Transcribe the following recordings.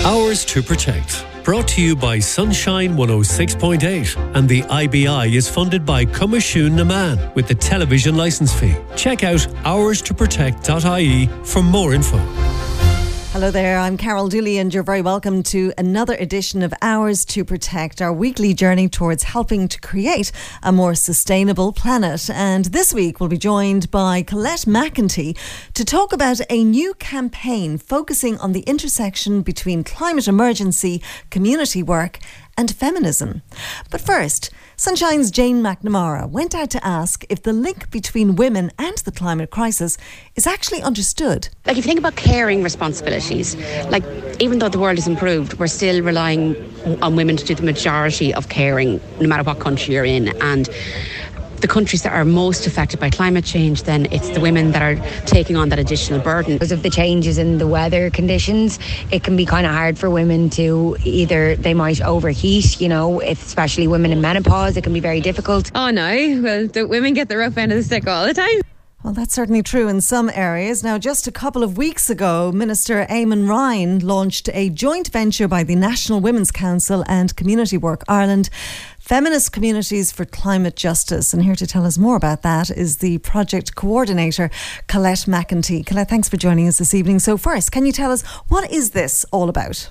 Hours to Protect. Brought to you by Sunshine 106.8, and the IBI is funded by Cumashún Naman with the television licence fee. Check out hourstoprotect.ie for more info. Hello there, I'm Carol Dooley and you're very welcome to another edition of Hours to Protect, our weekly journey towards helping to create a more sustainable planet. And this week we'll be joined by Colette McEntee to talk about a new campaign focusing on the intersection between climate emergency, community work and feminism. But first, Sunshine's Jane McNamara went out to ask if the link between women and the climate crisis is actually understood. Like, if you think about caring responsibilities, like, even though the world has improved, we're still relying on women to do the majority of caring, no matter what country you're in. And the countries that are most affected by climate change, then it's the women that are taking on that additional burden. Because of the changes in the weather conditions, it can be kind of hard for women to either, they might overheat, you know, especially women in menopause, it can be very difficult. Oh no, well, the women get the rough end of the stick all the time. Well, that's certainly true in some areas. Now, just a couple of weeks ago, Minister Eamon Ryan launched a joint venture by the National Women's Council and Community Work Ireland, Feminist Communities for Climate Justice. And here to tell us more about that is the project coordinator, Colette McEntee. Colette, thanks for joining us this evening. So first, can you tell us, what is this all about?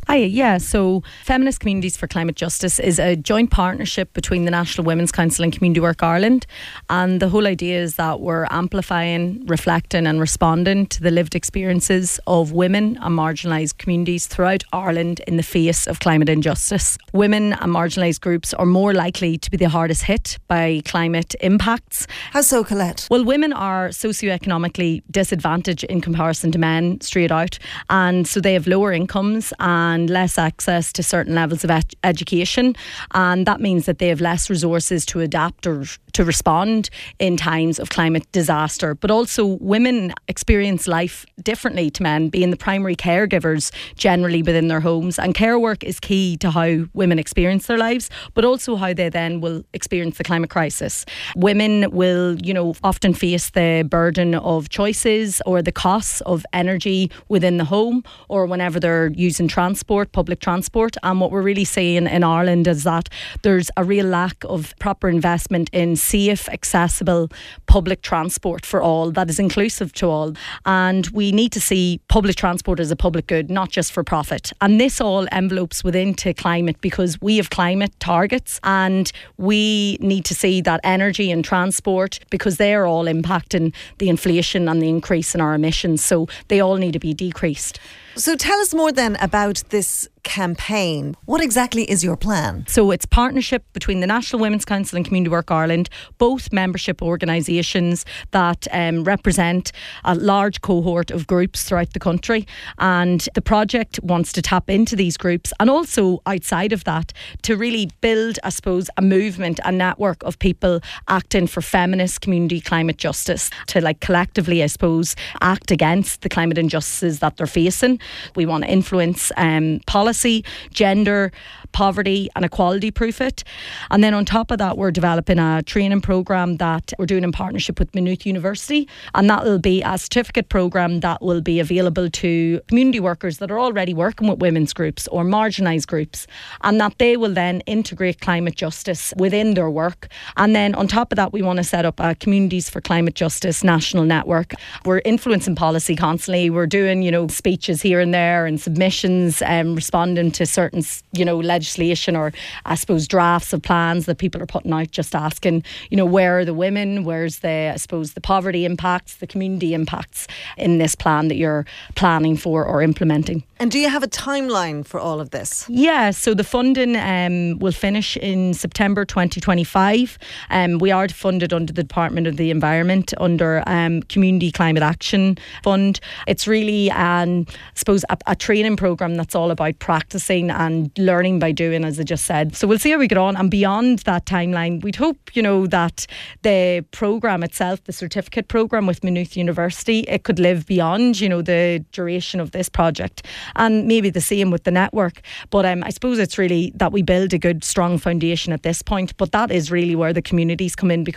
So Feminist Communities for Climate Justice is a joint partnership between the National Women's Council and Community Work Ireland. And the whole idea is that we're amplifying, reflecting and responding to the lived experiences of women and marginalised communities throughout Ireland in the face of climate injustice. Women and marginalised groups are more likely to be the hardest hit by climate impacts. How so, Colette? Well, women are socioeconomically disadvantaged in comparison to men, straight out, and so they have lower incomes and less access to certain levels of education, and that means that they have less resources to adapt or to respond in times of climate disaster. But also, women experience life differently to men, being the primary caregivers generally within their homes, and care work is key to how women experience their lives, but also how they then will experience the climate crisis. Women will, often face the burden of choices or the costs of energy within the home or whenever they're using transport, public transport. And what we're really seeing in Ireland is that there's a real lack of proper investment in safe, accessible public transport for all that is inclusive to all. And we need to see public transport as a public good, not just for profit. And this all envelopes within to climate, because we have climate targets and we need to see that energy and transport, because they're all impacting the inflation and the increase in our emissions. So they all need to be decreased. So tell us more then about this campaign. What exactly is your plan? So it's partnership between the National Women's Council and Community Work Ireland, both membership organisations that represent a large cohort of groups throughout the country. And the project wants to tap into these groups and also outside of that to really build, I suppose, a movement, a network of people acting for feminist community climate justice, to collectively, I suppose, act against the climate injustices that they're facing. We want to influence policy, gender, poverty and equality proof it. And then on top of that, we're developing a training programme that we're doing in partnership with Maynooth University, and that will be a certificate programme that will be available to community workers that are already working with women's groups or marginalised groups, and that they will then integrate climate justice within their work. And then on top of that, we want to set up a Communities for Climate Justice national network. We're influencing policy constantly. We're doing, speeches here and there and submissions, responding to certain, legislation or, I suppose, drafts of plans that people are putting out, just asking, where are the women, where's the poverty impacts, the community impacts in this plan that you're planning for or implementing. And do you have a timeline for all of this? Yeah, so the funding will finish in September 2025. We are funded under the Department of the Environment under Community Climate Action Fund. It's really, I suppose, a training programme that's all about practising and learning by doing, as I just said. So we'll see how we get on. And beyond that timeline, we'd hope, that the programme itself, the certificate programme with Maynooth University, it could live beyond, the duration of this project. And maybe the same with the network. But I suppose it's really that we build a good, strong foundation at this point. But that is really where the communities come in, because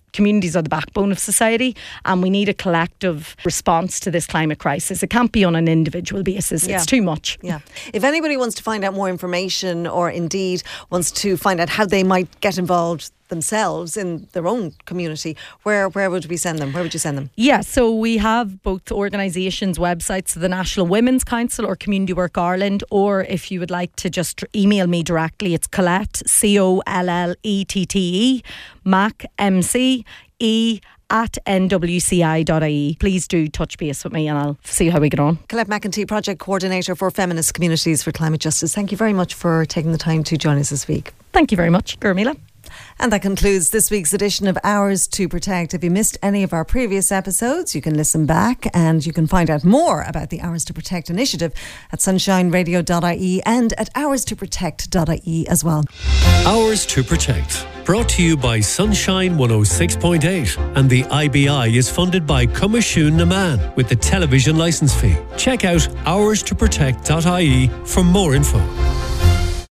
communities are the backbone of society, and we need a collective response to this climate crisis. It can't be on an individual basis. It's too much. Yeah. If anybody wants to find out more information, or indeed wants to find out how they might get involved themselves in their own community, where would we send them? Where would you send them? Yeah, so we have both organisations' websites, so the National Women's Council or Community Work Ireland, or if you would like to just email me directly, it's Collette, COLLETTE, Mac, MC-E at nwci.ie. Please do touch base with me and I'll see how we get on. Collette McEntee, Project Coordinator for Feminist Communities for Climate Justice. Thank you very much for taking the time to join us this week. Thank you very much, Gurmila. And that concludes this week's edition of Hours to Protect. If you missed any of our previous episodes, you can listen back and you can find out more about the Hours to Protect initiative at sunshineradio.ie and at hourstoprotect.ie as well. Hours to Protect, brought to you by Sunshine 106.8, and the IBI is funded by Comashún na Man with the television licence fee. Check out hourstoprotect.ie for more info.